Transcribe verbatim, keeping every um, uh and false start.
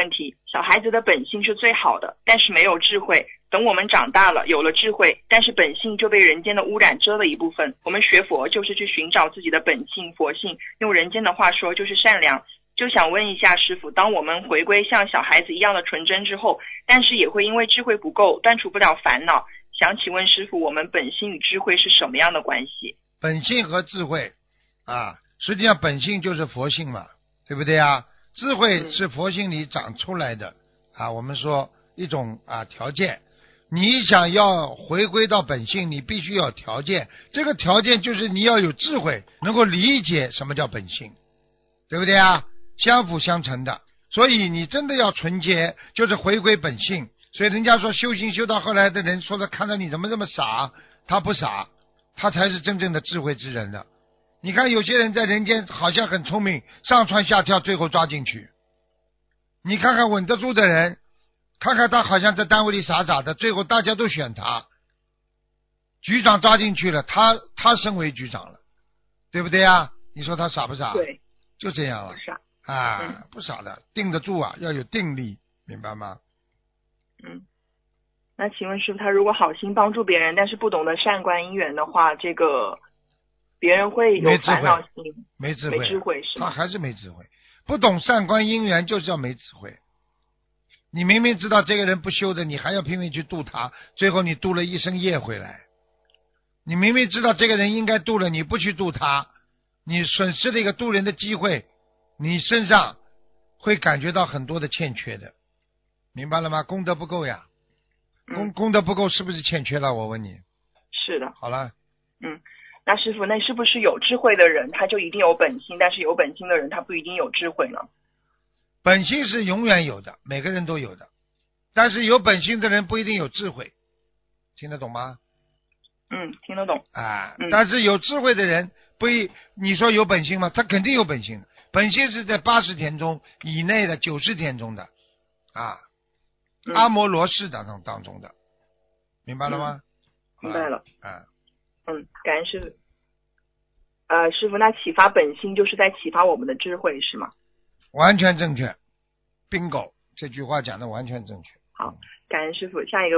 问题，小孩子的本性是最好的，但是没有智慧。等我们长大了，有了智慧，但是本性就被人间的污染遮了一部分。我们学佛就是去寻找自己的本性、佛性，用人间的话说就是善良。就想问一下师父，当我们回归像小孩子一样的纯真之后，但是也会因为智慧不够，断除不了烦恼。想请问师父，我们本性与智慧是什么样的关系？ 本性和智慧啊，实际上本性就是佛性嘛，对不对啊？智慧是佛性里长出来的啊，我们说一种啊条件。你想要回归到本性，你必须要条件，这个条件就是你要有智慧，能够理解什么叫本性，对不对啊？相辅相成的。所以你真的要纯洁，就是回归本性。所以人家说修行修到后来的人说的，看到你怎么这么傻，他不傻，他才是真正的智慧之人的。你看有些人在人间好像很聪明，上蹿下跳，最后抓进去。你看看稳得住的人，看看他好像在单位里傻傻的，最后大家都选他，局长抓进去了，他他升为局长了，对不对啊？你说他傻不傻？ 对， 就这样了。 不傻啊、 嗯， 不傻的，定得住啊，要有定力，明白吗？ 嗯，那请问师父，他如果好心帮助别人，但是不懂得善观因缘的话，这个别人会有没智慧烦恼心， 没智慧、啊， 没智慧是吗？ 他还是没智慧，不懂善观因缘就是要没智慧。你明明知道这个人不修的，你还要拼命去度他，最后你度了一身业回来。你明明知道这个人应该度了，你不去度他，你损失了一个度人的机会，你身上会感觉到很多的欠缺的，明白了吗？功德不够呀，功嗯， 功德不够是不是欠缺了？我问你。 是的。 好了， 嗯，那师父，那是不是有智慧的人他就一定有本性，但是有本性的人他不一定有智慧呢？ 本性是永远有的，每个人都有的，但是有本性的人不一定有智慧，听得懂吗？ 嗯，听得懂。 啊， 嗯但是有智慧的人不一，你说有本性吗？他肯定有本性的，本性是在八十天中以内的，九十天中的啊， 嗯阿摩罗氏当中当中的，明白了吗？ 明白了。 啊， 嗯，感恩师父。呃，师父，那启发本性就是在启发我们的智慧是吗？ 完全正确 ，bingo，这句话讲的完全正确。 好，感恩师父。下一个